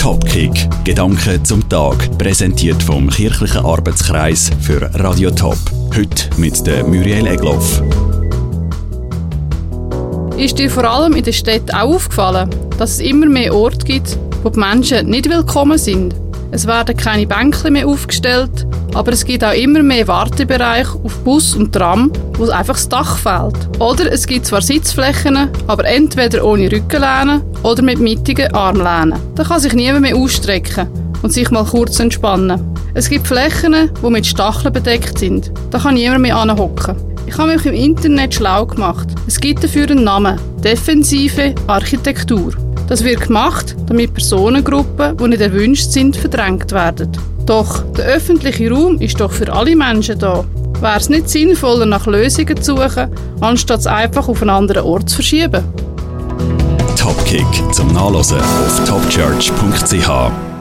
Topkick. Gedanken zum Tag. Präsentiert vom Kirchlichen Arbeitskreis für Radio Top. Heute mit der Muriel Egloff. Ist dir vor allem in den Städten auch aufgefallen, dass es immer mehr Orte gibt, wo die Menschen nicht willkommen sind? Es werden keine Bänkchen mehr aufgestellt, aber es gibt auch immer mehr Wartebereiche auf Bus und Tram, wo einfach das Dach fehlt. Oder es gibt zwar Sitzflächen, aber entweder ohne Rückenlehne oder mit mittigen Armlehnen. Da kann sich niemand mehr ausstrecken und sich mal kurz entspannen. Es gibt Flächen, die mit Stacheln bedeckt sind. Da kann niemand mehr anhocken. Ich habe mich im Internet schlau gemacht. Es gibt dafür einen Namen: defensive Architektur. Das wird gemacht, damit Personengruppen, die nicht erwünscht sind, verdrängt werden. Doch der öffentliche Raum ist doch für alle Menschen da. Wäre es nicht sinnvoller, nach Lösungen zu suchen, anstatt es einfach auf einen anderen Ort zu verschieben? Topkick zum Nachlesen auf topchurch.ch.